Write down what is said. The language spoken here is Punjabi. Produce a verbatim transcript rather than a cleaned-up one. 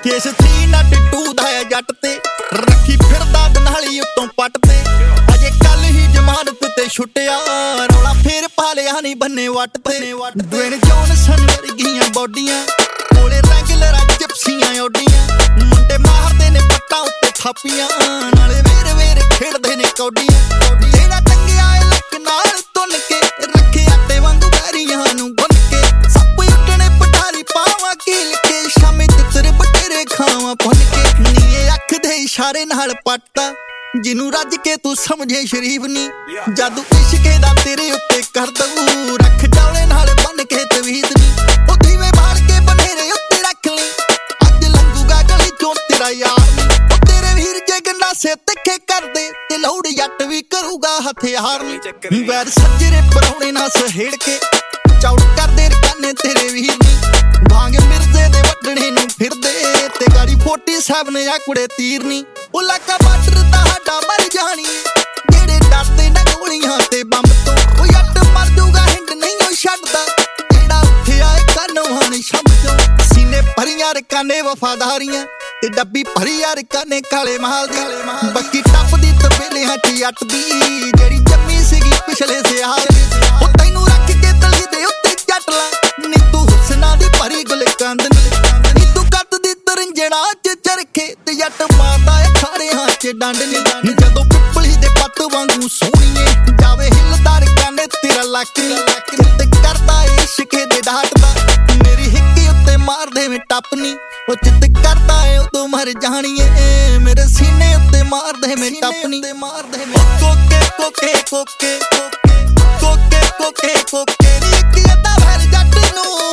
ਕੇਸ ਥ੍ਰੀ ਨੱਟ ਟੂ ਦਾ ਹੈ ਜੱਟ ਤੇ ਰੱਖੀ ਫਿਰਦਾ ਦਨਾਲੀ ਉੱਤੋਂ ਪੱਟ ਤੇ ਅਜੇ ਕੱਲ ਹੀ ਜ਼ਮਾਨਤ ਤੇ ਛੁੱਟਿਆ ਰੌਲਾ ਫੇਰ ਪਾ ਲਿਆ ਨੀ ਬੰਨੇ ਵੱਟ ਤੇ ਡਵੇਨ ਜੌਨਸਨ ਵਰਗੀਆਂ ਬੋਡੀਆਂ ਕੋਲੇ ਰੈਂਗਲਰਾਂ ਜਿਪਸੀਆਂ ਓਡੀਆਂ ਮੁੰਡੇ ਮਾਰਦੇ ਨੇ ਪੱਟਾਂ ਉੱਤੇ ਥਾਪੀਆਂ ਨਾਲੇ ਵੇਰ ਵੇਰ ਖੇਡਦੇ ਨੇ ਕੌਡੀਆਂ ਜਿਹੜਾ ਟੰਗਿਆ ਏ ਲੱਕ ਨਾਲ ਤੁੰਨ ਕੇ ਰੱਖੇ ਆਟੇ ਵਾਂਗੂ ਬੈਰੀਆਂ ਨੂੰ ਗੁੰਨ ਕੇ ਸੱਪ ਉੱਟਣੇ ਪਟਾਰੀ ਪਾਵਾਂ ਕੀਲ ਕੇ ਸ਼ਾਮੇ ਤਿੱਤਰ ਬਟੇਰੇ ਖਾਵਾਂ ਭੁੰਨ ਕੇ ਨੀਏ ਅੱਖ ਦੇ ਇਸ਼ਾਰੇ ਨਾਲ ਪੱਟਦਾ ਜਿਹਨੂੰ ਰੱਜ ਕੇ ਤੂੰ ਸਮਝੇ ਸ਼ਰੀਫ ਨੀ ਜਾਦੂ ਇਸ਼ਕੇ ਦਾ ਤੇਰੇ ਉੱਤੇ ਕਰ ਦਊ ਰੱਖ ਡੌਲੇ ਨਾਲ ਬੰਨ ਕੇ ਤਵੀਤ ਨੀ ਉਹ ਦੀਵੇ ਬਾਲ ਕੇ ਬਨੇਰੇ ਉੱਤੇ ਰੱਖ ਲਈ ਅੱਜ ਲੰਘੂਗਾ ਗਲੀ ਚੋਂ ਤੇਰਾ ਯਾਰ ਨੀ ਉਹ ਤੇਰੇ ਵੀਰ ਜੇ ਗੰਡਾਸੇ ਤਿੱਖੇ ਕਰਦੇ ਤੇ ਲੌੜ ਜੱਟ ਵੀ ਕਰੂਗਾ ਹਥਿਆਰ ਨੀ ਵੈਰ ਸੱਜਰੇ ਪਰੌਣੇ ਨਾਲ ਸਹੇੜ ਕੇ ਚੌੜ ਕਰਦੇ ਰਕਾਨੇ ਤੇਰੇ ਵੀਰ ਨੀ ਭਾਂਗ ਮਿਰਜ਼ੇ ਦੇ ਵੱਢਣੇ ਨੂੰ ਫਿਰਦੇ ਤੇ ਗਾੜੀ ਫੋਰਟੀ ਸੈਵਨ ਆ ਕੁੜੇ ਤੀਰ ਨੀ ਉਹ ਲਾਕਾ ਬਾਰਡਰ ਤੁਹਾਡਾ ਮਰ ਜਾਣੀ ਜਿਹੜੇ ਡਰਦੇ ਨਾ ਗੋਲੀਆਂ ਤੇ ਬੰਬ ਤੋਂ ਉਹ ਜੱਟ ਮਰ ਜੂਗਾ ਹਿੰਡ ਨਹੀਂ ਉਹ ਛੱਡਦਾ ਜਿਹੜਾ ਉੱਠਿਆ ਏ ਕਾਨੋਂ ਨੀ ਸ਼ੰਭ ਚੋਂ ਸੀਨੇ ਭਰੀਆਂ ਰਕਾਨੇ ਵਫਾਦਾਰੀਆਂ ਤੇ ਡੱਬੀ ਭਰੀ ਯਾਰ ਕਾਨੇ ਕਾਲੇ ਮਹਾਲ ਦੀ ਬੱਕੀ ਟੱਪਦੀ ਤਬੇਲਿਆਂ ਚ ਜੱਟ ਦੀ ਜਿਹੜੀ ਜੰਮੀ ਸੀਗੀ ਪਿਛਲੇ ਸਿਆਲ ਉਹ ਤੈਨੂੰ ਰੱਖ ਕੇ ਤਲੀ ਦੇ ਉੱਤੇ ਜੱਟ ਲਾ ਨੀ ਤੂੰ ਹੁਸਨਾ ਦੀ ਭਰੀ ਗੁਲਕੰਦ ਨੀ ਤੂੰ ਕੱਦ ਦੀ ਤਰੰਜਣਾ ਚ ਚਰਖੇ ਤੇ ਜੱਟ ਮਾਰਦਾ ਏ ਖਾਰਿਆਂ ਚ ਡੰਡ ਨੀ ਜਦੋਂ ਪਿੱਪਲੀ ਦੇ ਪੱਤ ਵਾਂਗੂ ਸੋਹਣੀਏ ਜਾਵੇ ਹਿੱਲਦਾ ਰਕਾਨੇ ਤੇਰਾ ਲੱਕ ਨੀ ਤੇ ਕਰਦਾ ਏ ਇਸ਼ਕੇ ਦੇ ਡਾਟਦਾ ਮੇਰੀ ਹਿੱਕੀ ਉੱਤੇ ਮਾਰਦੇ ਵੇਂ ਟੱਪ ਨੀ ਉਹ ਚਿੱਤ ਕਰਦਾ ਏ ਉਦੋਂ ਮਰ ਜਾਣੀਏ ਮੇਰੇ ਸੀਨੇ ਉੱਤੇ ਮਾਰਦੇ ਮੈਂ ਟੱਪਣੀ ਮਾਰਦੇ ਮੈਂ ਕੋਕੇ ਕੋਕੇ ਕੋਕੇ ਕੋਕੇ ਕੋਕੇ ਕੋਕੇ ਕੋਕੇ ਨੀ ਇੱਕ ਅੱਧਾ ਵੈਰ ਜੱਟ ਨੂੰ